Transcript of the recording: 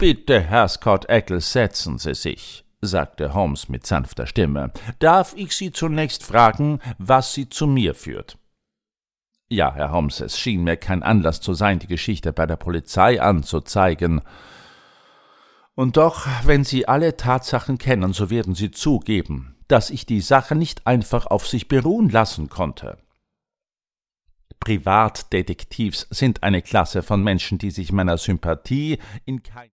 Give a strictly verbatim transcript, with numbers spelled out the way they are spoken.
»Bitte, Herr Scott Eccles, setzen Sie sich«, sagte Holmes mit sanfter Stimme. »Darf ich Sie zunächst fragen, was Sie zu mir führt?« »Ja, Herr Holmes, es schien mir kein Anlass zu sein, die Geschichte bei der Polizei anzuzeigen. Und doch, wenn Sie alle Tatsachen kennen, so werden Sie zugeben, dass ich die Sache nicht einfach auf sich beruhen lassen konnte. Privatdetektivs sind eine Klasse von Menschen, die sich meiner Sympathie in kein